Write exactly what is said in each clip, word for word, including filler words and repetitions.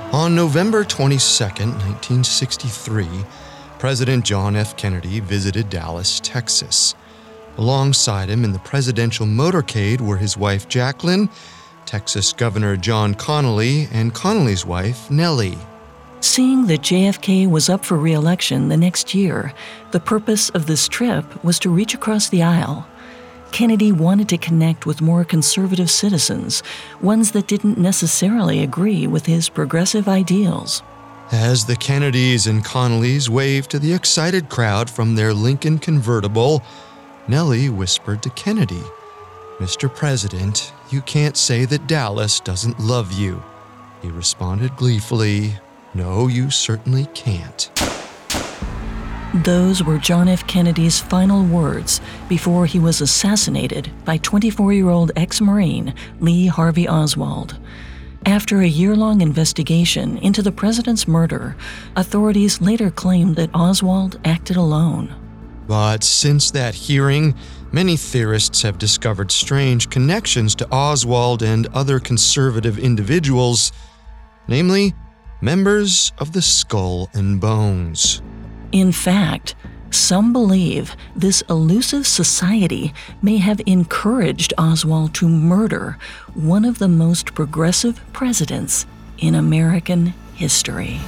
On November twenty-second, nineteen sixty-three, President John F. Kennedy visited Dallas, Texas. Alongside him in the presidential motorcade were his wife Jacqueline, Texas Governor John Connally, and Connally's wife Nellie. Seeing that J F K was up for re-election the next year, the purpose of this trip was to reach across the aisle. Kennedy wanted to connect with more conservative citizens, ones that didn't necessarily agree with his progressive ideals. As the Kennedys and Connallys waved to the excited crowd from their Lincoln convertible, Nellie whispered to Kennedy, "Mister President, you can't say that Dallas doesn't love you." He responded gleefully, "No, you certainly can't." Those were John F. Kennedy's final words before he was assassinated by twenty-four-year-old ex-Marine Lee Harvey Oswald. After a year-long investigation into the president's murder, authorities later claimed that Oswald acted alone. But since that hearing, many theorists have discovered strange connections to Oswald and other conservative individuals, namely, members of the Skull and Bones. In fact, some believe this elusive society may have encouraged Oswald to murder one of the most progressive presidents in American history.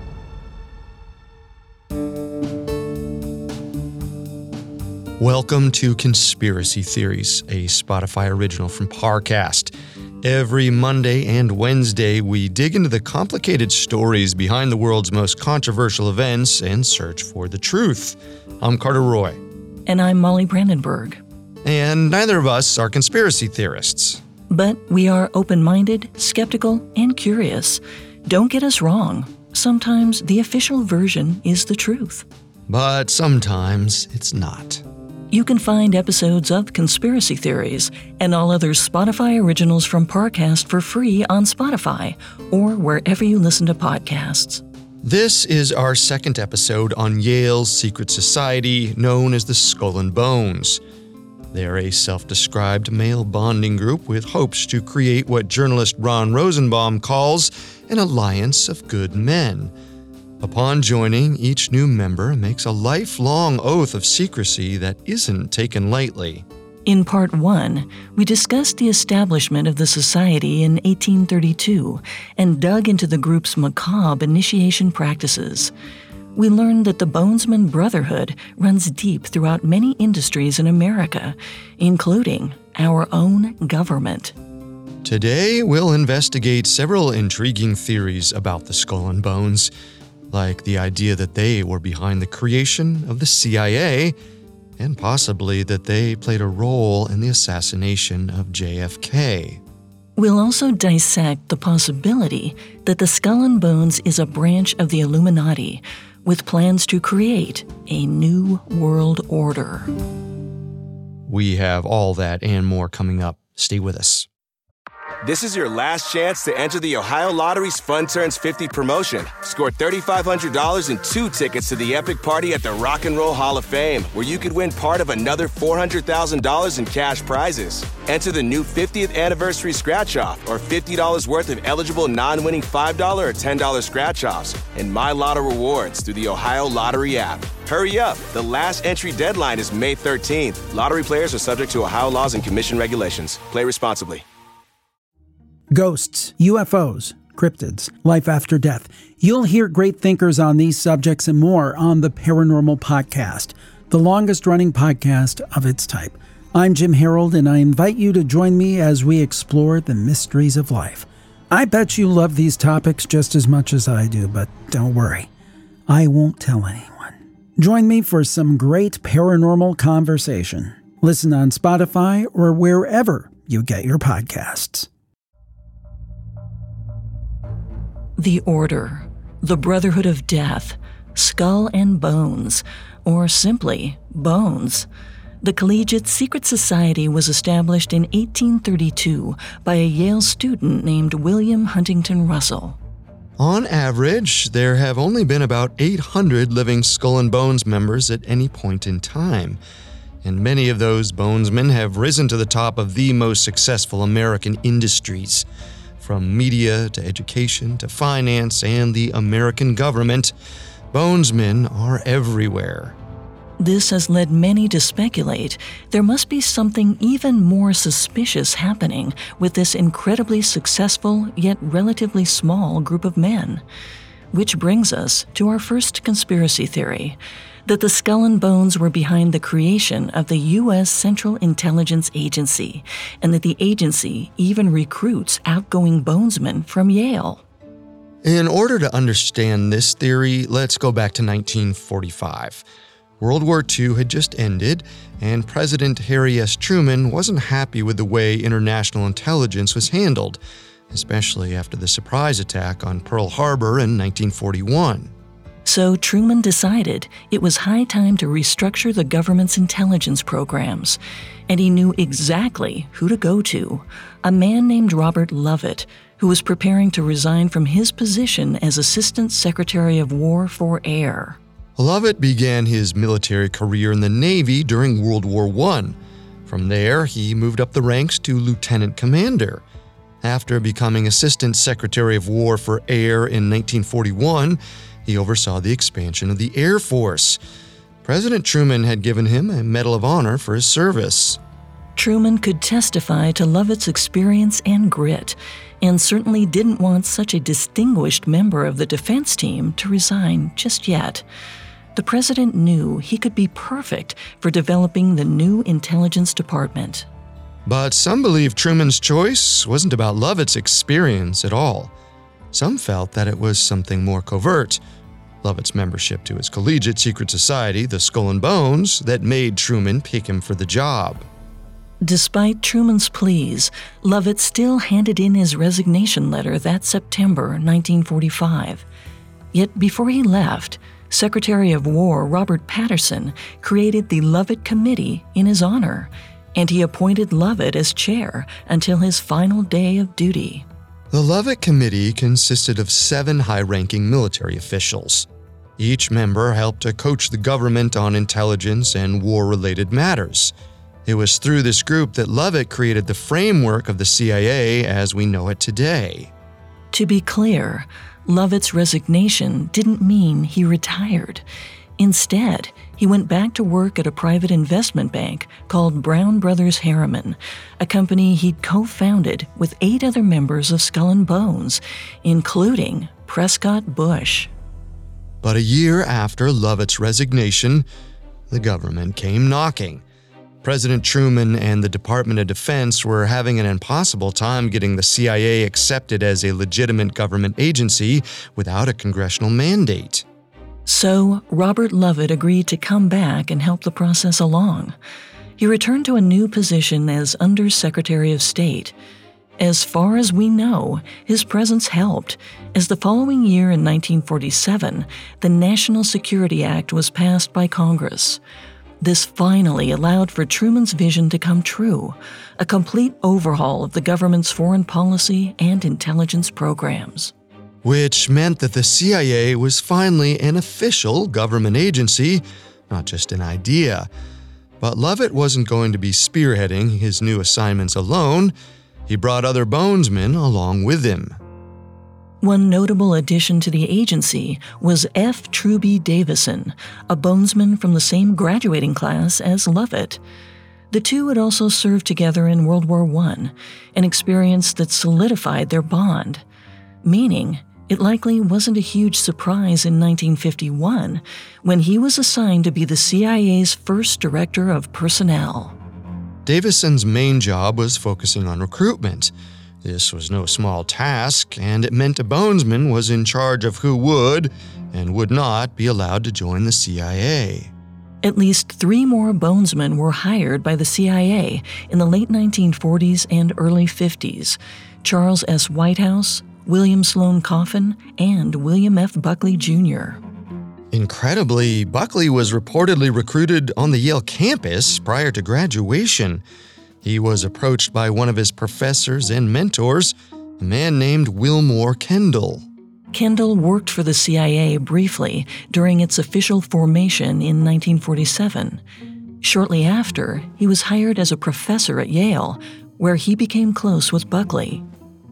Welcome to Conspiracy Theories, a Spotify original from Parcast. Every Monday and Wednesday, we dig into the complicated stories behind the world's most controversial events and search for the truth. I'm Carter Roy. And I'm Molly Brandenburg. And neither of us are conspiracy theorists. But we are open-minded, skeptical, and curious. Don't get us wrong. Sometimes the official version is the truth. But sometimes it's not. You can find episodes of Conspiracy Theories and all other Spotify originals from Parcast for free on Spotify or wherever you listen to podcasts. This is our second episode on Yale's secret society known as the Skull and Bones. They're a self-described male bonding group with hopes to create what journalist Ron Rosenbaum calls an alliance of good men. Upon joining, each new member makes a lifelong oath of secrecy that isn't taken lightly. In Part one, we discussed the establishment of the society in eighteen thirty-two and dug into the group's macabre initiation practices. We learned that the Bonesman Brotherhood runs deep throughout many industries in America, including our own government. Today, we'll investigate several intriguing theories about the Skull and Bones, like the idea that they were behind the creation of the C I A, and possibly that they played a role in the assassination of J F K. We'll also dissect the possibility that the Skull and Bones is a branch of the Illuminati, with plans to create a new world order. We have all that and more coming up. Stay with us. This is your last chance to enter the Ohio Lottery's Fun Turns fifty promotion. Score three thousand five hundred dollars and two tickets to the epic party at the Rock and Roll Hall of Fame, where you could win part of another four hundred thousand dollars in cash prizes. Enter the new fiftieth anniversary scratch-off or fifty dollars worth of eligible non-winning five dollars or ten dollars scratch-offs and My Lotto rewards through the Ohio Lottery app. Hurry up. The last entry deadline is May thirteenth. Lottery players are subject to Ohio laws and commission regulations. Play responsibly. Ghosts, U F Os, cryptids, life after death. You'll hear great thinkers on these subjects and more on the Paranormal Podcast, the longest-running podcast of its type. I'm Jim Harold, and I invite you to join me as we explore the mysteries of life. I bet you love these topics just as much as I do, but don't worry. I won't tell anyone. Join me for some great paranormal conversation. Listen on Spotify or wherever you get your podcasts. The Order, the Brotherhood of Death, Skull and Bones, or simply Bones. The Collegiate Secret Society was established in eighteen thirty-two by a Yale student named William Huntington Russell. On average, there have only been about eight hundred living Skull and Bones members at any point in time, and many of those bonesmen have risen to the top of the most successful American industries. From media to education to finance and the American government, bonesmen are everywhere. This has led many to speculate there must be something even more suspicious happening with this incredibly successful yet relatively small group of men. Which brings us to our first conspiracy theory, that the Skull and Bones were behind the creation of the U S Central Intelligence Agency, and that the agency even recruits outgoing bonesmen from Yale. In order to understand this theory, let's go back to nineteen forty-five. World War Two had just ended, and President Harry S. Truman wasn't happy with the way international intelligence was handled, especially after the surprise attack on Pearl Harbor in nineteen forty-one. So Truman decided it was high time to restructure the government's intelligence programs, and he knew exactly who to go to, a man named Robert Lovett, who was preparing to resign from his position as Assistant Secretary of War for Air. Lovett began his military career in the Navy during World War One. From there, he moved up the ranks to lieutenant commander. After becoming Assistant Secretary of War for Air in nineteen forty-one, he oversaw the expansion of the Air Force. President Truman had given him a Medal of Honor for his service. Truman could testify to Lovett's experience and grit, and certainly didn't want such a distinguished member of the defense team to resign just yet. The president knew he could be perfect for developing the new intelligence department. But some believe Truman's choice wasn't about Lovett's experience at all. Some felt that it was something more covert, Lovett's membership to his collegiate secret society, the Skull and Bones, that made Truman pick him for the job. Despite Truman's pleas, Lovett still handed in his resignation letter that September nineteen forty-five. Yet before he left, Secretary of War Robert Patterson created the Lovett Committee in his honor, and he appointed Lovett as chair until his final day of duty. The Lovett Committee consisted of seven high-ranking military officials. Each member helped to coach the government on intelligence and war-related matters. It was through this group that Lovett created the framework of the C I A as we know it today. To be clear, Lovett's resignation didn't mean he retired. Instead, he went back to work at a private investment bank called Brown Brothers Harriman, a company he'd co-founded with eight other members of Skull and Bones, including Prescott Bush. But a year after Lovett's resignation, the government came knocking. President Truman and the Department of Defense were having an impossible time getting the C I A accepted as a legitimate government agency without a congressional mandate. So, Robert Lovett agreed to come back and help the process along. He returned to a new position as Under Secretary of State. As far as we know, his presence helped, as the following year in nineteen forty-seven, the National Security Act was passed by Congress. This finally allowed for Truman's vision to come true, a complete overhaul of the government's foreign policy and intelligence programs. Which meant that the C I A was finally an official government agency, not just an idea. But Lovett wasn't going to be spearheading his new assignments alone. He brought other bonesmen along with him. One notable addition to the agency was F. Truby Davison, a bonesman from the same graduating class as Lovett. The two had also served together in World War One, an experience that solidified their bond, meaning it likely wasn't a huge surprise in nineteen fifty-one when he was assigned to be the C I A's first director of personnel. Davison's main job was focusing on recruitment. This was no small task, and it meant a bonesman was in charge of who would and would not be allowed to join the C I A. At least three more bonesmen were hired by the C I A in the late nineteen forties and early fifties: Charles S. Whitehouse, William Sloane Coffin, and William F. Buckley, Junior Incredibly, Buckley was reportedly recruited on the Yale campus prior to graduation. He was approached by one of his professors and mentors, a man named Wilmore Kendall. Kendall worked for the C I A briefly during its official formation in nineteen forty-seven. Shortly after, he was hired as a professor at Yale, where he became close with Buckley.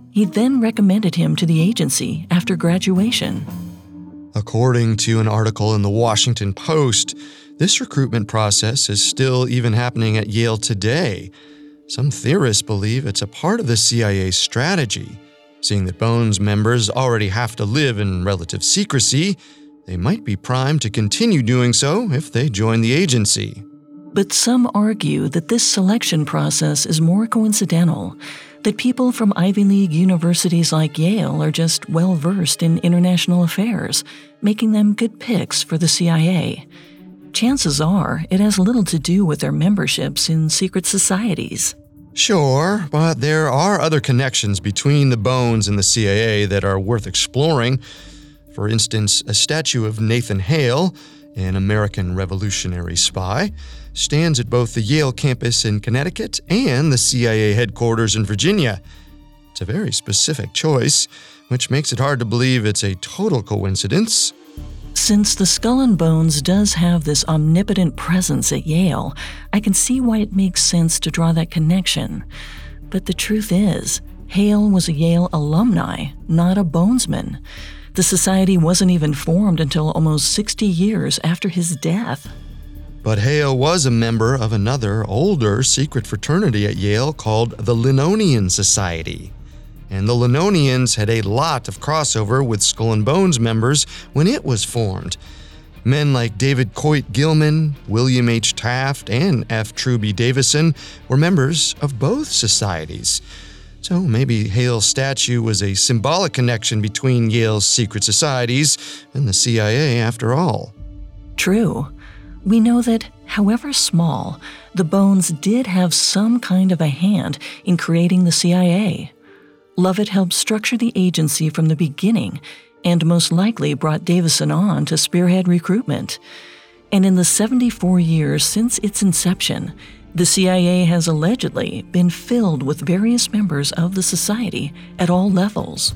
He then recommended him to the agency after graduation. According to an article in the Washington Post, this recruitment process is still even happening at Yale today. Some theorists believe it's a part of the C I A strategy. Seeing that Bones members already have to live in relative secrecy, they might be primed to continue doing so if they join the agency. But some argue that this selection process is more coincidental, that people from Ivy League universities like Yale are just well-versed in international affairs, making them good picks for the C I A. Chances are it has little to do with their memberships in secret societies. Sure, but there are other connections between the Bones and the C I A that are worth exploring. For instance, a statue of Nathan Hale, an American Revolutionary spy, stands at both the Yale campus in Connecticut and the C I A headquarters in Virginia. It's a very specific choice, which makes it hard to believe it's a total coincidence. Since the Skull and Bones does have this omnipotent presence at Yale, I can see why it makes sense to draw that connection. But the truth is, Hale was a Yale alumni, not a Bonesman. The society wasn't even formed until almost sixty years after his death. But Hale was a member of another, older secret fraternity at Yale called the Linonian Society. And the Linonians had a lot of crossover with Skull and Bones members when it was formed. Men like David Coit Gilman, William H. Taft, and F. Truby Davison were members of both societies. So maybe Hale's statue was a symbolic connection between Yale's secret societies and the C I A after all. True. We know that, however small, the Bones did have some kind of a hand in creating the C I A. Lovett helped structure the agency from the beginning and most likely brought Davison on to spearhead recruitment. And in the seventy-four years since its inception, the C I A has allegedly been filled with various members of the society at all levels.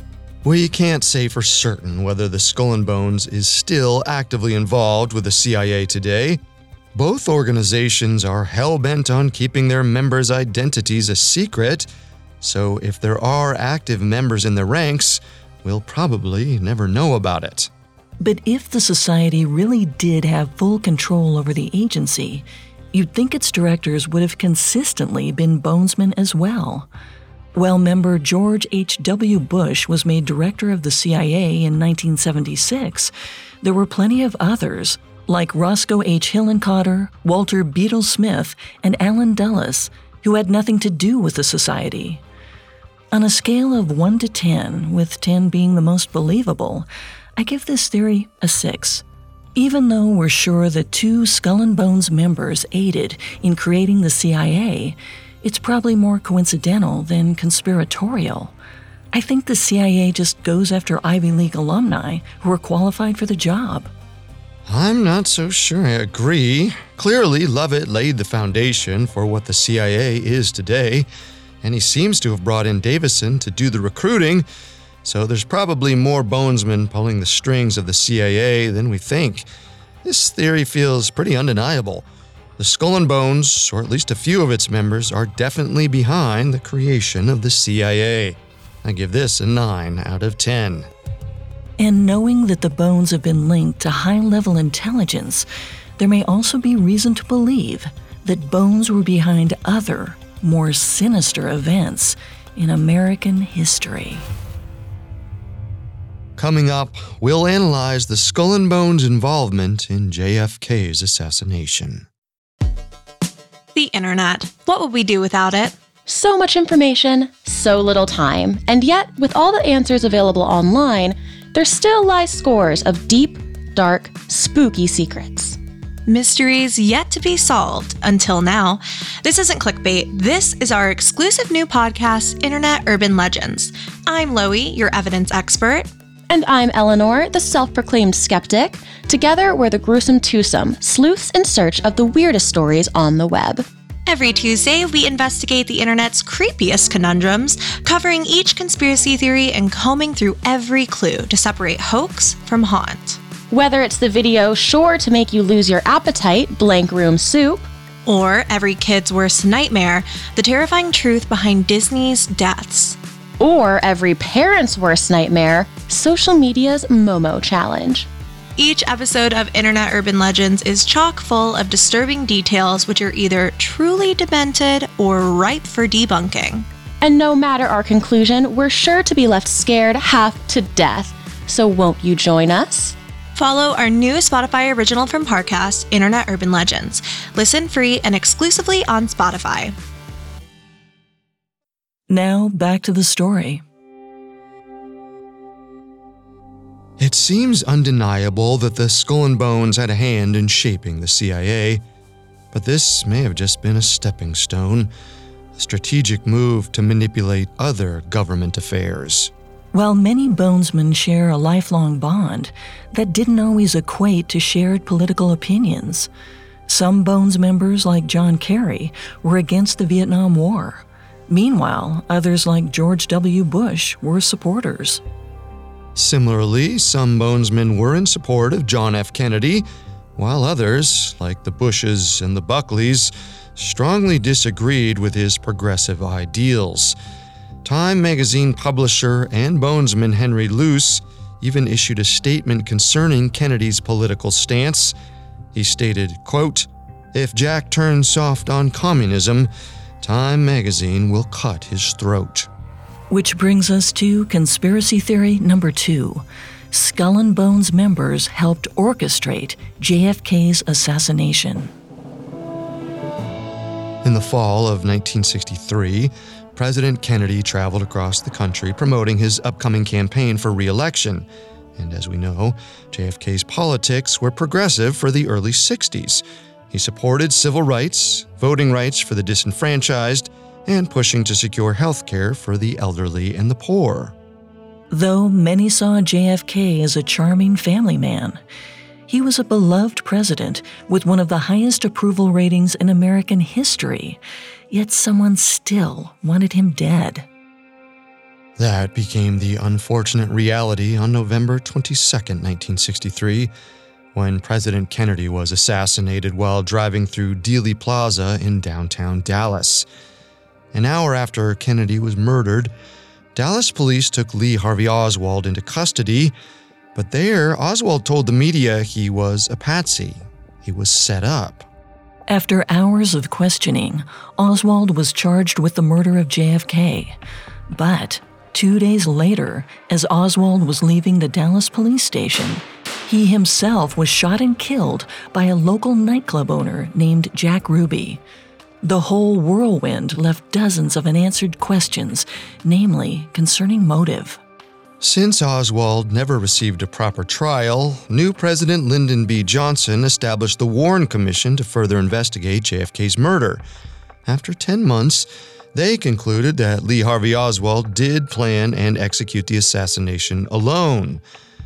We can't say for certain whether the Skull and Bones is still actively involved with the C I A today. Both organizations are hell-bent on keeping their members' identities a secret, so if there are active members in the ranks, we'll probably never know about it. But if the society really did have full control over the agency, you'd think its directors would have consistently been Bonesmen as well. While member George H W Bush was made director of the C I A in nineteen seventy-six, there were plenty of others, like Roscoe H. Hillenkotter, Walter Beadle Smith, and Allen Dulles, who had nothing to do with the society. On a scale of one to ten, with ten being the most believable, I give this theory a six. Even though we're sure that two Skull and Bones members aided in creating the C I A, it's probably more coincidental than conspiratorial. I think the C I A just goes after Ivy League alumni who are qualified for the job. I'm not so sure I agree. Clearly, Lovett laid the foundation for what the C I A is today, and he seems to have brought in Davison to do the recruiting, so there's probably more Bonesmen pulling the strings of the C I A than we think. This theory feels pretty undeniable. The Skull and Bones, or at least a few of its members, are definitely behind the creation of the C I A. I give this a nine out of ten. And knowing that the Bones have been linked to high-level intelligence, there may also be reason to believe that Bones were behind other, more sinister events in American history. Coming up, we'll analyze the Skull and Bones' involvement in J F K's assassination. The internet. What would we do without it? So much information, so little time, and yet, with all the answers available online, there still lie scores of deep, dark, spooky secrets. Mysteries yet to be solved until now. This isn't clickbait. This is our exclusive new podcast, Internet Urban Legends. I'm Loie, your evidence expert. And I'm Eleanor, the self-proclaimed skeptic. Together, we're the gruesome twosome, sleuths in search of the weirdest stories on the web. Every Tuesday, we investigate the internet's creepiest conundrums, covering each conspiracy theory and combing through every clue to separate hoax from haunt. Whether it's the video sure to make you lose your appetite, Blank Room Soup, or every kid's worst nightmare, the terrifying truth behind Disney's deaths. Or every parent's worst nightmare, social media's Momo challenge. Each episode of Internet Urban Legends is chock full of disturbing details which are either truly demented or ripe for debunking. And no matter our conclusion, we're sure to be left scared half to death. So won't you join us? Follow our new Spotify original from Parcast, Internet Urban Legends. Listen free and exclusively on Spotify. Now back to the story. It seems undeniable that the Skull and Bones had a hand in shaping the C I A, but this may have just been a stepping stone, a strategic move to manipulate other government affairs. While many Bonesmen share a lifelong bond, that didn't always equate to shared political opinions. Some Bones members, like John Kerry, were against the Vietnam War. Meanwhile, others like George W. Bush were supporters. Similarly, some Bonesmen were in support of John F. Kennedy, while others, like the Bushes and the Buckleys, strongly disagreed with his progressive ideals. Time magazine publisher and Bonesman Henry Luce even issued a statement concerning Kennedy's political stance. He stated, quote, "If Jack turns soft on communism, Time magazine will cut his throat." Which brings us to conspiracy theory number two. Skull and Bones members helped orchestrate J F K's assassination. In the fall of nineteen sixty-three, President Kennedy traveled across the country promoting his upcoming campaign for re-election. And as we know, J F K's politics were progressive for the early sixties. He supported civil rights, voting rights for the disenfranchised, and pushing to secure health care for the elderly and the poor. Though many saw J F K as a charming family man, he was a beloved president with one of the highest approval ratings in American history, yet someone still wanted him dead. That became the unfortunate reality on November twenty-second, nineteen sixty-three, when President Kennedy was assassinated while driving through Dealey Plaza in downtown Dallas. An hour after Kennedy was murdered, Dallas police took Lee Harvey Oswald into custody, but there, Oswald told the media he was a patsy. He was set up. After hours of questioning, Oswald was charged with the murder of J F K. But two days later, as Oswald was leaving the Dallas police station, he himself was shot and killed by a local nightclub owner named Jack Ruby. The whole whirlwind left dozens of unanswered questions, namely concerning motive. Since Oswald never received a proper trial, new President Lyndon B. Johnson established the Warren Commission to further investigate J F K's murder. After ten months, they concluded that Lee Harvey Oswald did plan and execute the assassination alone.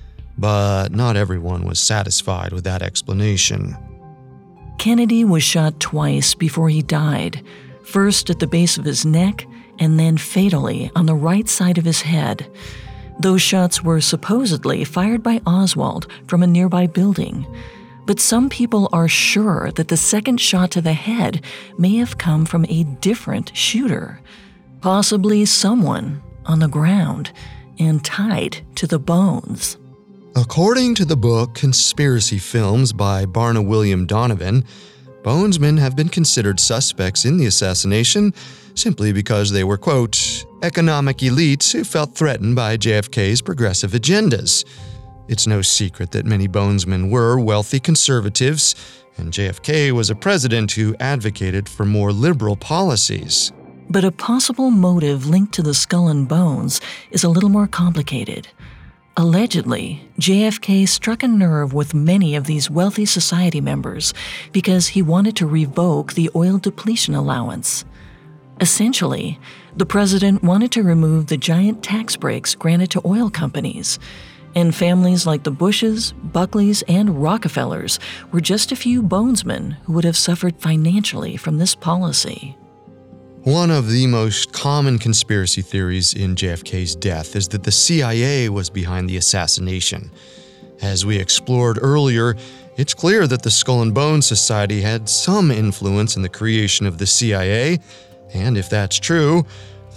But not everyone was satisfied with that explanation. Kennedy was shot twice before he died, first at the base of his neck and then fatally on the right side of his head. Those shots were supposedly fired by Oswald from a nearby building, but some people are sure that the second shot to the head may have come from a different shooter, possibly someone on the ground and tied to the bones. According to the book Conspiracy Films by Barna William Donovan, Bonesmen have been considered suspects in the assassination simply because they were, quote, economic elites who felt threatened by J F K's progressive agendas. It's no secret that many Bonesmen were wealthy conservatives, and J F K was a president who advocated for more liberal policies. But a possible motive linked to the Skull and Bones is a little more complicated. Allegedly, J F K struck a nerve with many of these wealthy society members because he wanted to revoke the oil depletion allowance. Essentially, the president wanted to remove the giant tax breaks granted to oil companies, and families like the Bushes, Buckleys, and Rockefellers were just a few Bonesmen who would have suffered financially from this policy. One of the most common conspiracy theories in J F K's death is that the C I A was behind the assassination. As we explored earlier, it's clear that the Skull and Bones Society had some influence in the creation of the C I A, and if that's true,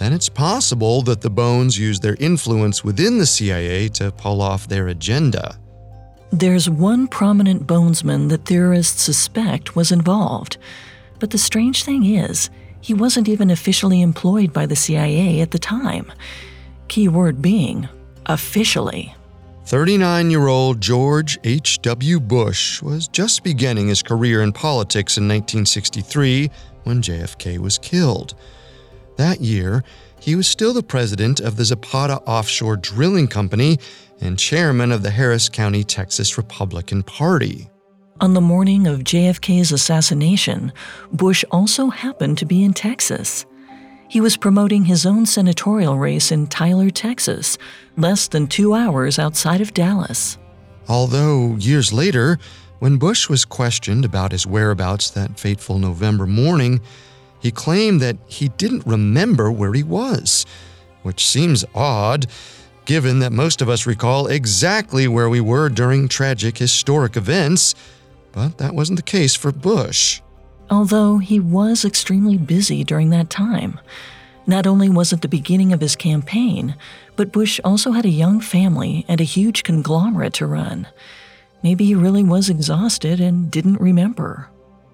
then it's possible that the Bones used their influence within the C I A to pull off their agenda. There's one prominent Bonesman that theorists suspect was involved. But the strange thing is, he wasn't even officially employed by the C I A at the time. Key word being, officially. thirty-nine-year-old George H W. Bush was just beginning his career in politics in nineteen sixty-three when J F K was killed. That year, he was still the president of the Zapata Offshore Drilling Company and chairman of the Harris County, Texas Republican Party. On the morning of J F K's assassination, Bush also happened to be in Texas. He was promoting his own senatorial race in Tyler, Texas, less than two hours outside of Dallas. Although, years later, when Bush was questioned about his whereabouts that fateful November morning, he claimed that he didn't remember where he was, which seems odd, given that most of us recall exactly where we were during tragic historic events, but that wasn't the case for Bush. Although he was extremely busy during that time. Not only was it the beginning of his campaign, but Bush also had a young family and a huge conglomerate to run. Maybe he really was exhausted and didn't remember.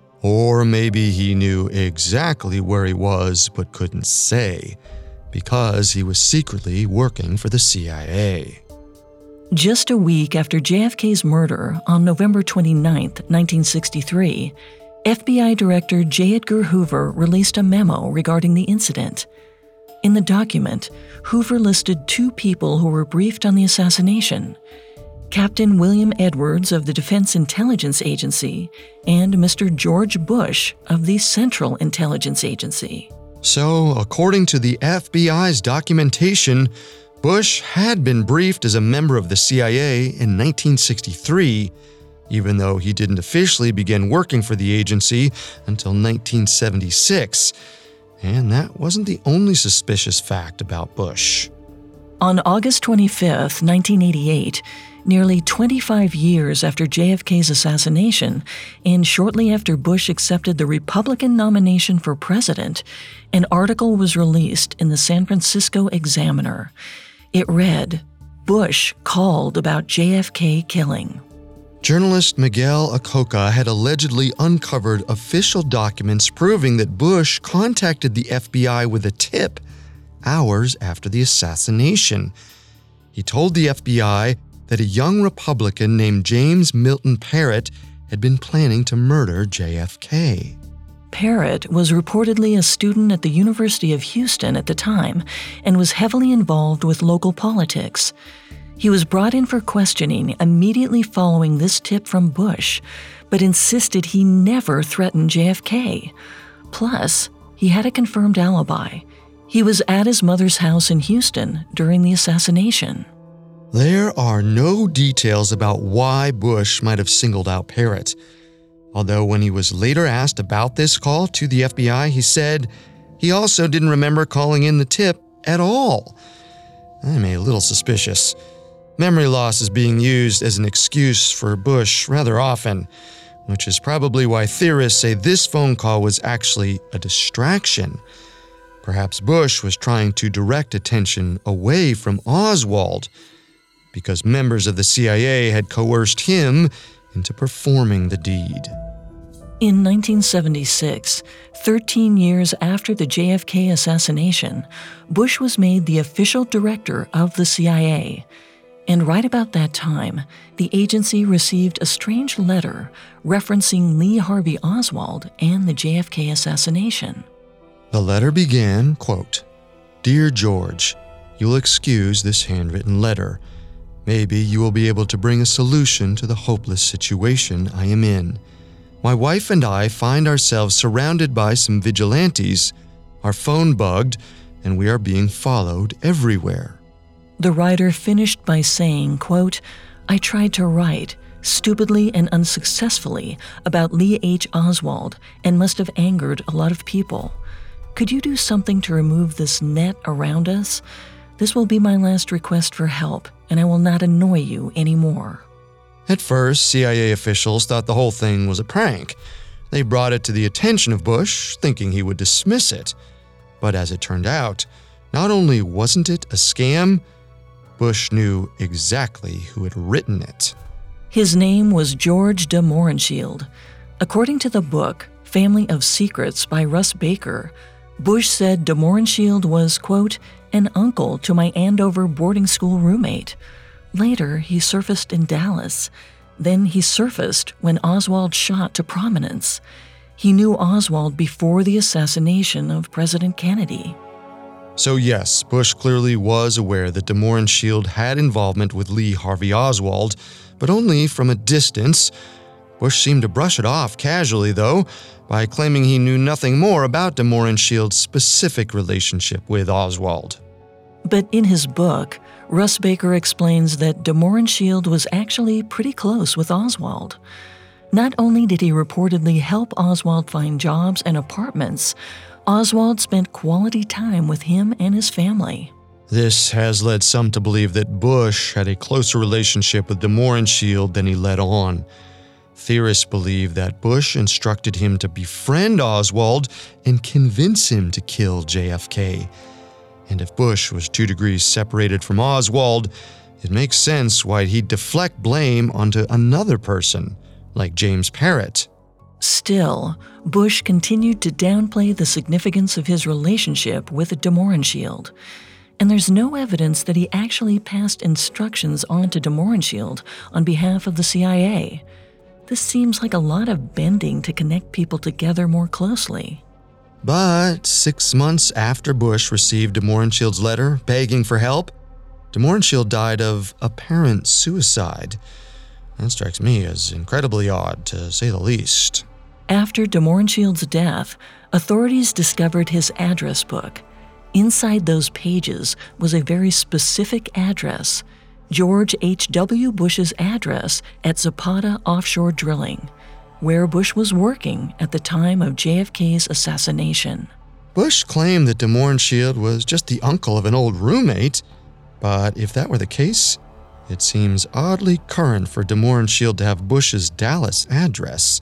Or maybe he knew exactly where he was but couldn't say, because he was secretly working for the C I A. Just a week after J F K's murder on November twenty-ninth, nineteen sixty-three, F B I Director J. Edgar Hoover released a memo regarding the incident. In the document, Hoover listed two people who were briefed on the assassination: Captain William Edwards of the Defense Intelligence Agency and Mister George Bush of the Central Intelligence Agency. So, according to the F B I's documentation, Bush had been briefed as a member of the C I A in nineteen sixty-three, even though he didn't officially begin working for the agency until nineteen seventy-six. And that wasn't the only suspicious fact about Bush. On August twenty-fifth, nineteen eighty-eight, nearly twenty-five years after J F K's assassination, and shortly after Bush accepted the Republican nomination for president, an article was released in the San Francisco Examiner. It read, "Bush called about J F K killing." Journalist Miguel Acoca had allegedly uncovered official documents proving that Bush contacted the F B I with a tip hours after the assassination. He told the F B I that a young Republican named James Milton Parrott had been planning to murder J F K. Parrott was reportedly a student at the University of Houston at the time and was heavily involved with local politics. He was brought in for questioning immediately following this tip from Bush, but insisted he never threatened J F K. Plus, he had a confirmed alibi. He was at his mother's house in Houston during the assassination. There are no details about why Bush might have singled out Parrott. Although when he was later asked about this call to the F B I, he said he also didn't remember calling in the tip at all. I'm a little suspicious. Memory loss is being used as an excuse for Bush rather often, which is probably why theorists say this phone call was actually a distraction. Perhaps Bush was trying to direct attention away from Oswald, because members of the C I A had coerced him into performing the deed. In nineteen seventy-six, thirteen years after the J F K assassination, Bush was made the official director of the C I A. And right about that time, the agency received a strange letter referencing Lee Harvey Oswald and the J F K assassination. The letter began, quote, "Dear George, you'll excuse this handwritten letter. Maybe you will be able to bring a solution to the hopeless situation I am in. My wife and I find ourselves surrounded by some vigilantes, our phone bugged, and we are being followed everywhere." The writer finished by saying, quote, "I tried to write, stupidly and unsuccessfully, about Lee H. Oswald and must have angered a lot of people. Could you do something to remove this net around us? This will be my last request for help, and I will not annoy you anymore." At first, C I A officials thought the whole thing was a prank. They brought it to the attention of Bush, thinking he would dismiss it. But as it turned out, Not only wasn't it a scam, Bush knew exactly who had written it. His name was George de Mohrenschildt. According to the book, Family of Secrets by Russ Baker, Bush said de Mohrenschildt was, quote, an uncle to my Andover boarding school roommate. Later, he surfaced in Dallas. Then he surfaced when Oswald shot to prominence. He knew Oswald before the assassination of President Kennedy. So yes, Bush clearly was aware that de Mohrenschildt had involvement with Lee Harvey Oswald, but only from a distance. Bush seemed to brush it off casually, though, by claiming he knew nothing more about de Mohrenschildt's specific relationship with Oswald. But in his book, Russ Baker explains that de Mohrenschildt was actually pretty close with Oswald. Not only did he reportedly help Oswald find jobs and apartments, Oswald spent quality time with him and his family. This has led some to believe that Bush had a closer relationship with de Mohrenschildt than he let on. Theorists believe that Bush instructed him to befriend Oswald and convince him to kill J F K. And if Bush was two degrees separated from Oswald, it makes sense why he'd deflect blame onto another person, like James Parrott. Still, Bush continued to downplay the significance of his relationship with de Mohrenschildt, and there's no evidence that he actually passed instructions on to de Mohrenschildt on behalf of the C I A. This seems like a lot of bending to connect people together more closely. But six months after Bush received de Mohrenschildt's letter begging for help, de Mohrenschildt died of apparent suicide. That strikes me as incredibly odd, to say the least. After de Mohrenschildt's death, authorities discovered his address book. Inside those pages was a very specific address, George H W Bush's address at Zapata Offshore Drilling, where Bush was working at the time of J F K's assassination. Bush claimed that de Mohrenschildt was just the uncle of an old roommate, but if that were the case, it seems oddly current for de Mohrenschildt to have Bush's Dallas address,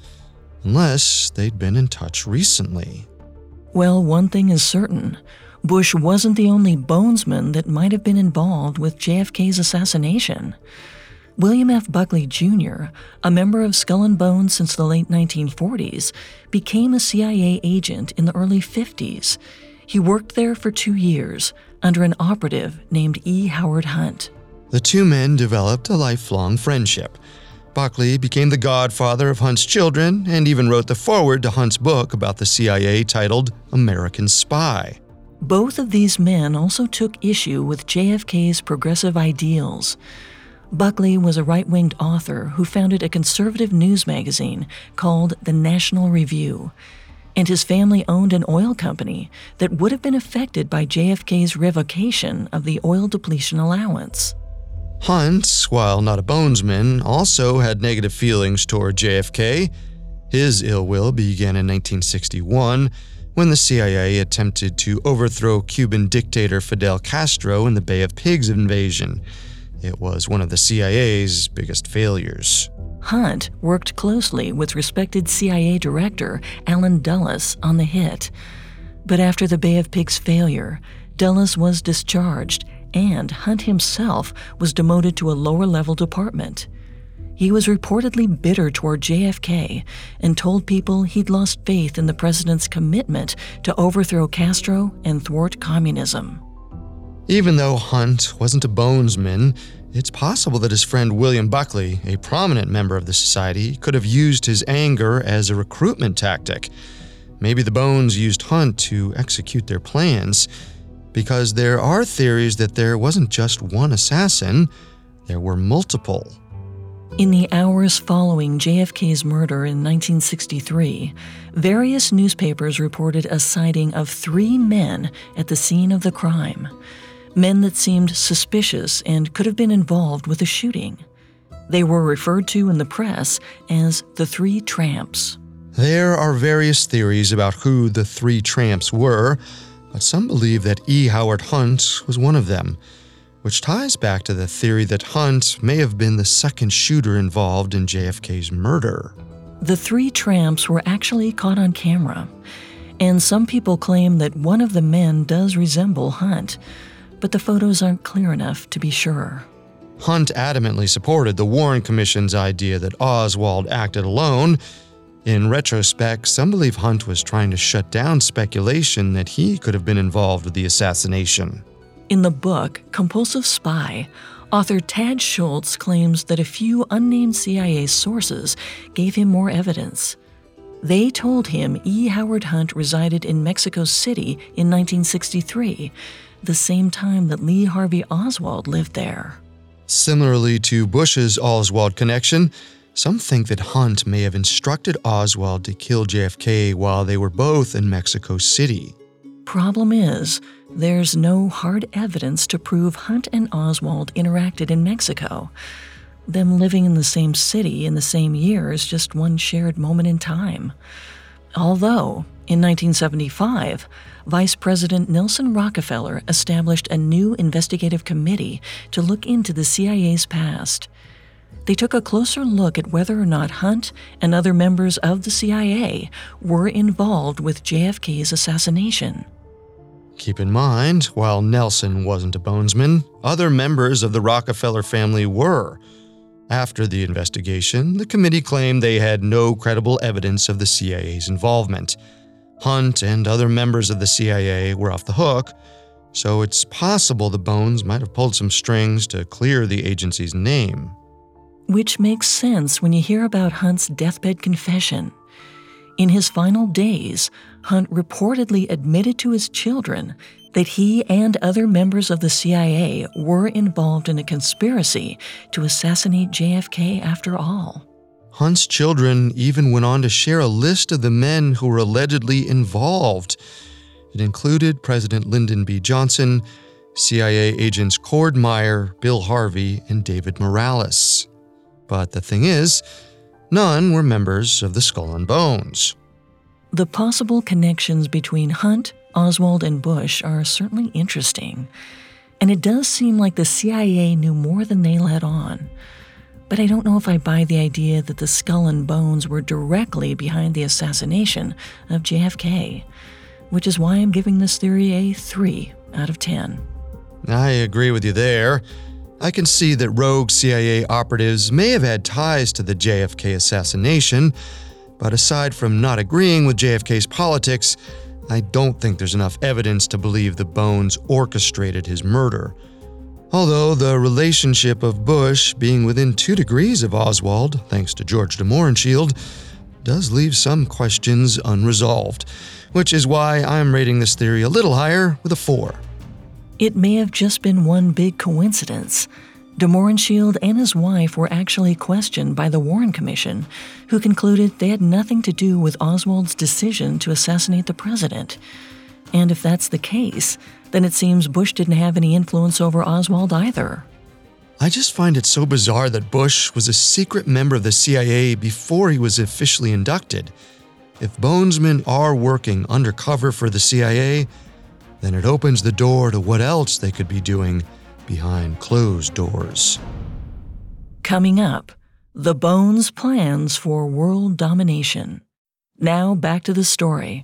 unless they'd been in touch recently. Well, one thing is certain. Bush wasn't the only bonesman that might have been involved with J F K's assassination. William F. Buckley Junior, a member of Skull and Bones since the late nineteen forties, became a C I A agent in the early fifties. He worked there for two years under an operative named E. Howard Hunt. The two men developed a lifelong friendship. Buckley became the godfather of Hunt's children and even wrote the foreword to Hunt's book about the C I A titled American Spy. Both of these men also took issue with J F K's progressive ideals. Buckley was a right-winged author who founded a conservative news magazine called The National Review, and his family owned an oil company that would have been affected by J F K's revocation of the oil depletion allowance. Hunt, while not a bonesman, also had negative feelings toward J F K. His ill will began in nineteen sixty-one, when the C I A attempted to overthrow Cuban dictator Fidel Castro in the Bay of Pigs invasion. It was one of the C I A's biggest failures. Hunt worked closely with respected C I A director Allen Dulles on the hit. But after the Bay of Pigs failure, Dulles was discharged, and Hunt himself was demoted to a lower-level department. He was reportedly bitter toward J F K and told people he'd lost faith in the president's commitment to overthrow Castro and thwart communism. Even though Hunt wasn't a bonesman, it's possible that his friend William Buckley, a prominent member of the society, could have used his anger as a recruitment tactic. Maybe the Bones used Hunt to execute their plans, because there are theories that there wasn't just one assassin, there were multiple. In the hours following J F K's murder in nineteen sixty-three, various newspapers reported a sighting of three men at the scene of the crime. Men that seemed suspicious and could have been involved with the shooting. They were referred to in the press as the Three Tramps. There are various theories about who the Three Tramps were, but some believe that E. Howard Hunt was one of them, which ties back to the theory that Hunt may have been the second shooter involved in J F K's murder. The Three Tramps were actually caught on camera. And some people claim that one of the men does resemble Hunt, but the photos aren't clear enough to be sure. Hunt adamantly supported the Warren Commission's idea that Oswald acted alone. In retrospect, some believe Hunt was trying to shut down speculation that he could have been involved with the assassination. In the book, Compulsive Spy, author Tad Schultz claims that a few unnamed C I A sources gave him more evidence. They told him E. Howard Hunt resided in Mexico City in nineteen sixty-three, the same time that Lee Harvey Oswald lived there. Similarly to Bush's Oswald connection, some think that Hunt may have instructed Oswald to kill J F K while they were both in Mexico City. Problem is, there's no hard evidence to prove Hunt and Oswald interacted in Mexico. Them living in the same city in the same year is just one shared moment in time. Although, in nineteen seventy-five, Vice President Nelson Rockefeller established a new investigative committee to look into the C I A's past. They took a closer look at whether or not Hunt and other members of the C I A were involved with J F K's assassination. Keep in mind, while Nelson wasn't a bonesman, other members of the Rockefeller family were. After the investigation, the committee claimed they had no credible evidence of the C I A's involvement. Hunt and other members of the C I A were off the hook, so it's possible the Bones might have pulled some strings to clear the agency's name. Which makes sense when you hear about Hunt's deathbed confession. In his final days, Hunt reportedly admitted to his children that he and other members of the C I A were involved in a conspiracy to assassinate J F K after all. Hunt's children even went on to share a list of the men who were allegedly involved. It included President Lyndon B. Johnson, C I A agents Cord Meyer, Bill Harvey, and David Morales. But the thing is, none were members of the Skull and Bones. The possible connections between Hunt, Oswald, and Bush are certainly interesting, and it does seem like the C I A knew more than they let on. But I don't know if I buy the idea that the Skull and Bones were directly behind the assassination of J F K, which is why I'm giving this theory a three out of ten. I agree with you there. I can see that rogue C I A operatives may have had ties to the J F K assassination, but aside from not agreeing with J F K's politics, I don't think there's enough evidence to believe the Bones orchestrated his murder. Although the relationship of Bush being within two degrees of Oswald, thanks to George de Mohrenschildt, does leave some questions unresolved, which is why I'm rating this theory a little higher with a four. It may have just been one big coincidence. De Mohrenschildt and his wife were actually questioned by the Warren Commission, who concluded they had nothing to do with Oswald's decision to assassinate the president. And if that's the case, then it seems Bush didn't have any influence over Oswald either. I just find it so bizarre that Bush was a secret member of the C I A before he was officially inducted. If Bonesmen are working undercover for the C I A, then it opens the door to what else they could be doing behind closed doors. Coming up, the Bones' plans for world domination. Now back to the story.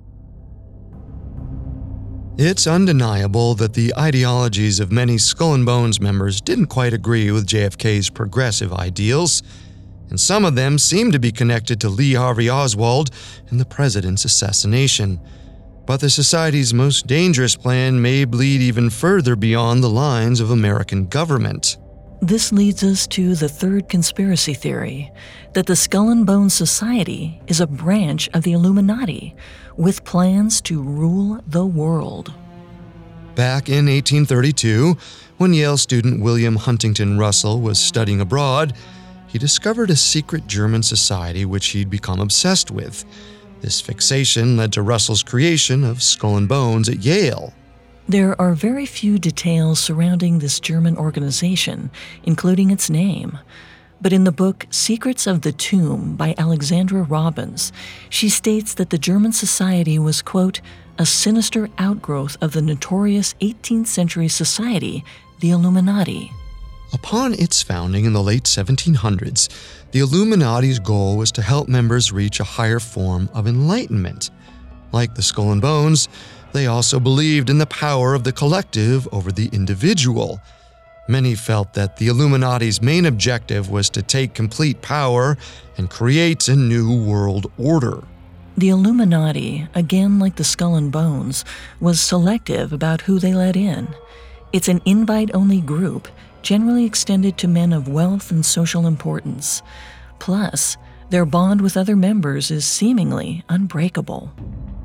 It's undeniable that the ideologies of many Skull and Bones members didn't quite agree with J F K's progressive ideals, and some of them seem to be connected to Lee Harvey Oswald and the president's assassination. But the Society's most dangerous plan may bleed even further beyond the lines of American government. This leads us to the third conspiracy theory, that the Skull and Bones Society is a branch of the Illuminati, with plans to rule the world. Back in eighteen thirty-two, when Yale student William Huntington Russell was studying abroad, he discovered a secret German society which he'd become obsessed with. This fixation led to Russell's creation of Skull and Bones at Yale. There are very few details surrounding this German organization, including its name. But in the book Secrets of the Tomb by Alexandra Robbins, she states that the German society was, quote, a sinister outgrowth of the notorious eighteenth century society, the Illuminati. Upon its founding in the late seventeen hundreds, the Illuminati's goal was to help members reach a higher form of enlightenment. Like the Skull and Bones, they also believed in the power of the collective over the individual. Many felt that the Illuminati's main objective was to take complete power and create a new world order. The Illuminati, again like the Skull and Bones, was selective about who they let in. It's an invite-only group, generally extended to men of wealth and social importance. Plus, their bond with other members is seemingly unbreakable.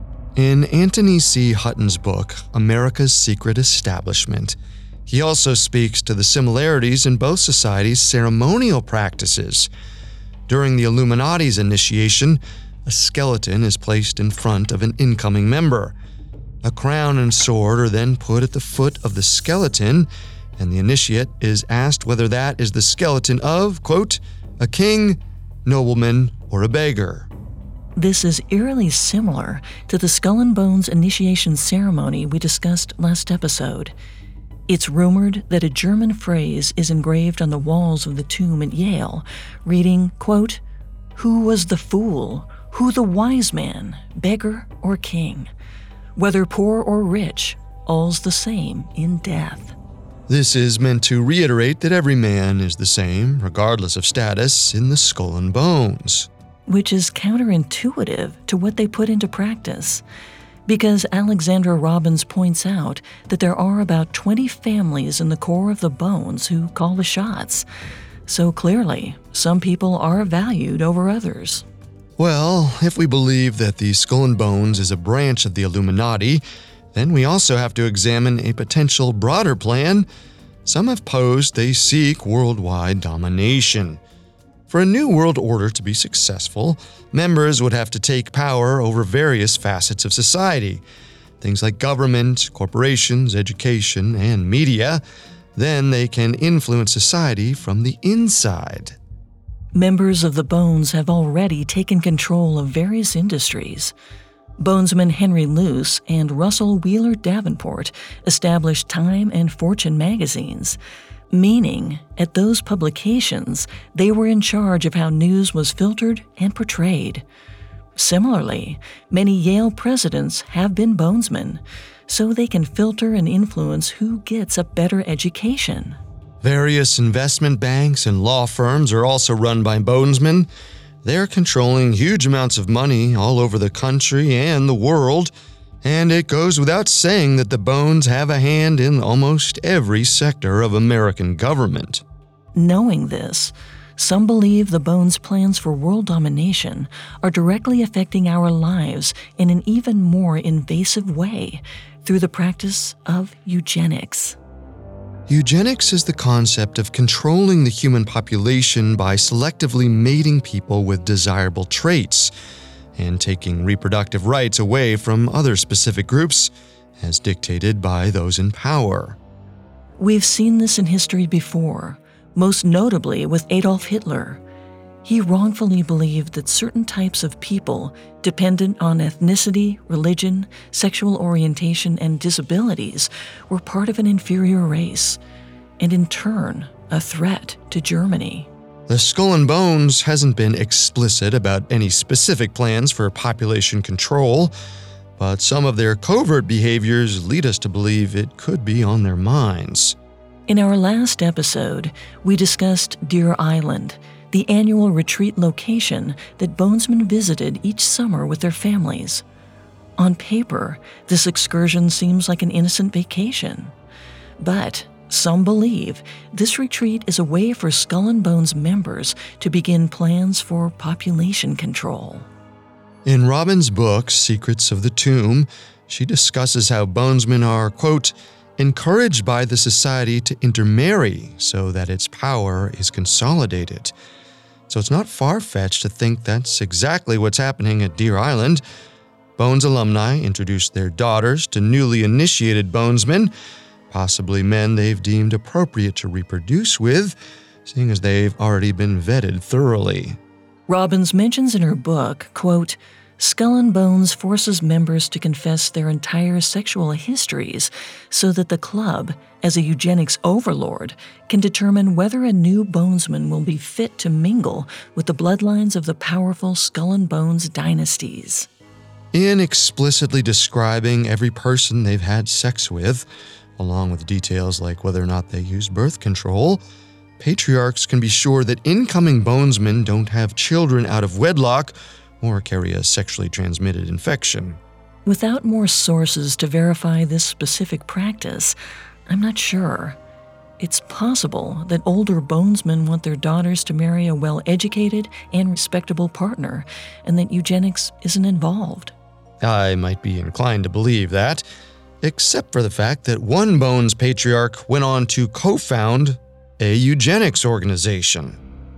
In Anthony C. Hutton's book, America's Secret Establishment, he also speaks to the similarities in both societies' ceremonial practices. During the Illuminati's initiation, a skeleton is placed in front of an incoming member. A crown and sword are then put at the foot of the skeleton, and the initiate is asked whether that is the skeleton of, quote, a king, nobleman, or a beggar. This is eerily similar to the Skull and Bones initiation ceremony we discussed last episode. It's rumored that a German phrase is engraved on the walls of the tomb at Yale, reading, quote, "Who was the fool? Who the wise man, beggar or king? Whether poor or rich, all's the same in death." This is meant to reiterate that every man is the same, regardless of status, in the Skull and Bones. Which is counterintuitive to what they put into practice, because Alexandra Robbins points out that there are about twenty families in the core of the Bones who call the shots. So clearly, some people are valued over others. Well, if we believe that the Skull and Bones is a branch of the Illuminati, then we also have to examine a potential broader plan. Some have posed they seek worldwide domination. For a new world order to be successful, members would have to take power over various facets of society, things like government, corporations, education, and media. Then they can influence society from the inside. Members of the Bones have already taken control of various industries. Bonesman Henry Luce and Russell Wheeler Davenport established Time and Fortune magazines, meaning at those publications they were in charge of how news was filtered and portrayed. Similarly, many Yale presidents have been Bonesmen, so they can filter and influence who gets a better education. Various investment banks and law firms are also run by Bonesmen. They're controlling huge amounts of money all over the country and the world, and it goes without saying that the Bones have a hand in almost every sector of American government. Knowing this, some believe the Bones' plans for world domination are directly affecting our lives in an even more invasive way through the practice of eugenics. Eugenics is the concept of controlling the human population by selectively mating people with desirable traits and taking reproductive rights away from other specific groups, as dictated by those in power. We've seen this in history before, most notably with Adolf Hitler. He wrongfully believed that certain types of people, dependent on ethnicity, religion, sexual orientation, and disabilities, were part of an inferior race, and in turn, a threat to Germany. The Skull and Bones hasn't been explicit about any specific plans for population control, but some of their covert behaviors lead us to believe it could be on their minds. In our last episode, we discussed Deer Island, the annual retreat location that Bonesmen visited each summer with their families. On paper, this excursion seems like an innocent vacation. But some believe this retreat is a way for Skull and Bones members to begin plans for population control. In Robbins' book, Secrets of the Tomb, she discusses how Bonesmen are, quote, encouraged by the society to intermarry so that its power is consolidated. So it's not far-fetched to think that's exactly what's happening at Deer Island. Bones alumni introduced their daughters to newly initiated Bonesmen, possibly men they've deemed appropriate to reproduce with, seeing as they've already been vetted thoroughly. Robbins mentions in her book, quote, Skull and Bones forces members to confess their entire sexual histories so that the club, as a eugenics overlord, can determine whether a new Bonesman will be fit to mingle with the bloodlines of the powerful Skull and Bones dynasties. In explicitly describing every person they've had sex with, along with details like whether or not they use birth control, patriarchs can be sure that incoming bonesmen don't have children out of wedlock or carry a sexually transmitted infection. Without more sources to verify this specific practice, I'm not sure. It's possible that older bonesmen want their daughters to marry a well-educated and respectable partner, and that eugenics isn't involved. I might be inclined to believe that, except for the fact that one Bones patriarch went on to co-found a eugenics organization.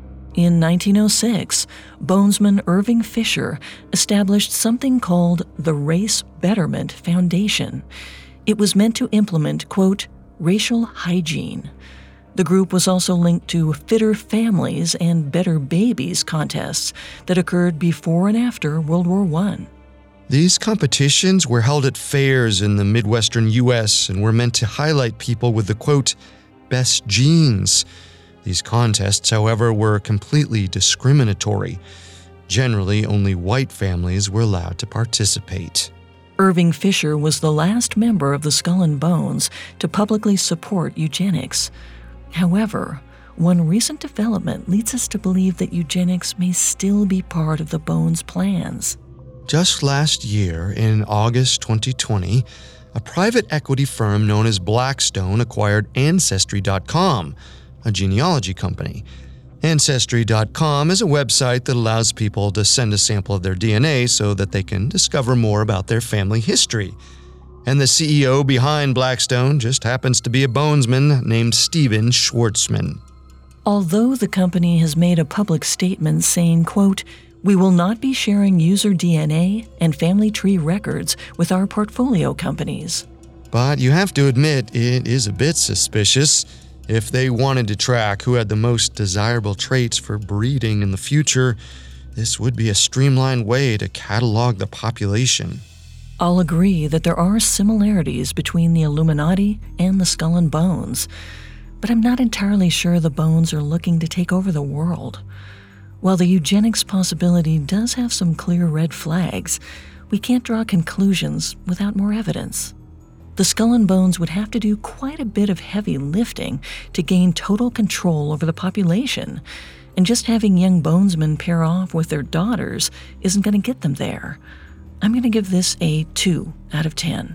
In nineteen oh six, bonesman Irving Fisher established something called the Race Betterment Foundation. It was meant to implement, quote, racial hygiene. The group was also linked to Fitter Families and Better Babies contests that occurred before and after World War One. These competitions were held at fairs in the Midwestern U S and were meant to highlight people with the, quote, best genes. These contests, however, were completely discriminatory. Generally, only white families were allowed to participate. Irving Fisher was the last member of the Skull and Bones to publicly support eugenics. However, one recent development leads us to believe that eugenics may still be part of the Bones' plans. Just last year, in August twenty twenty, a private equity firm known as Blackstone acquired Ancestry dot com, a genealogy company. Ancestry dot com is a website that allows people to send a sample of their D N A so that they can discover more about their family history. And the C E O behind Blackstone just happens to be a bonesman named Steven Schwartzman. Although the company has made a public statement saying, quote, we will not be sharing user D N A and family tree records with our portfolio companies. But you have to admit it is a bit suspicious. If they wanted to track who had the most desirable traits for breeding in the future, this would be a streamlined way to catalog the population. I'll agree that there are similarities between the Illuminati and the Skull and Bones, but I'm not entirely sure the Bones are looking to take over the world. While the eugenics possibility does have some clear red flags, we can't draw conclusions without more evidence. The Skull and Bones would have to do quite a bit of heavy lifting to gain total control over the population, and just having young bonesmen pair off with their daughters isn't going to get them there. I'm going to give this a two out of ten.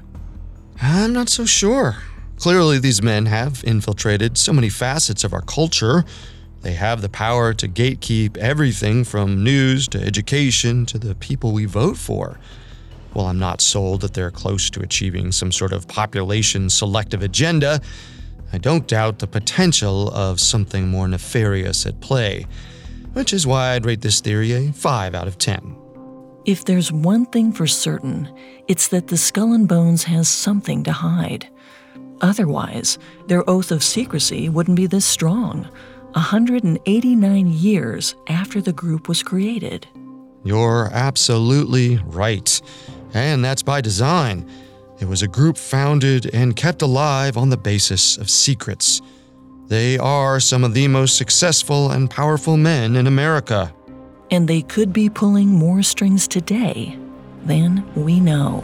I'm not so sure. Clearly, these men have infiltrated so many facets of our culture. They have the power to gatekeep everything from news to education to the people we vote for. While I'm not sold that they're close to achieving some sort of population selective agenda, I don't doubt the potential of something more nefarious at play, which is why I'd rate this theory a five out of ten. If there's one thing for certain, it's that the Skull and Bones has something to hide. Otherwise, their oath of secrecy wouldn't be this strong, one hundred eighty-nine years after the group was created. You're absolutely right. And that's by design. It was a group founded and kept alive on the basis of secrets. They are some of the most successful and powerful men in America. And they could be pulling more strings today than we know.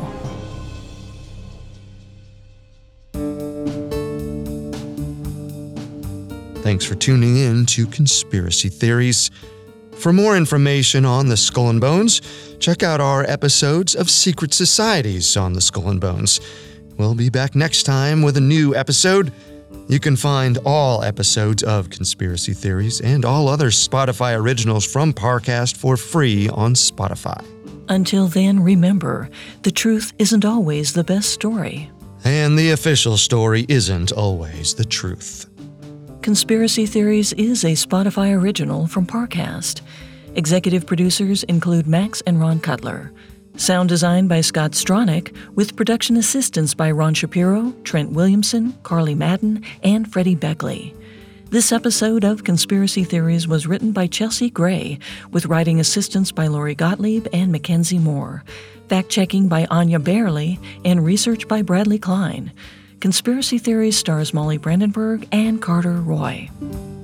Thanks for tuning in to Conspiracy Theories. For more information on the Skull and Bones, check out our episodes of Secret Societies on the Skull and Bones. We'll be back next time with a new episode. You can find all episodes of Conspiracy Theories and all other Spotify originals from Parcast for free on Spotify. Until then, remember, the truth isn't always the best story. And the official story isn't always the truth. Conspiracy Theories is a Spotify original from Parcast. Executive producers include Max and Ron Cutler. Sound design by Scott Stronach, with production assistance by Ron Shapiro, Trent Williamson, Carly Madden, and Freddie Beckley. This episode of Conspiracy Theories was written by Chelsea Gray, with writing assistance by Lori Gottlieb and Mackenzie Moore, fact-checking by Anya Bailey, and research by Bradley Klein. Conspiracy Theories stars Molly Brandenburg and Carter Roy.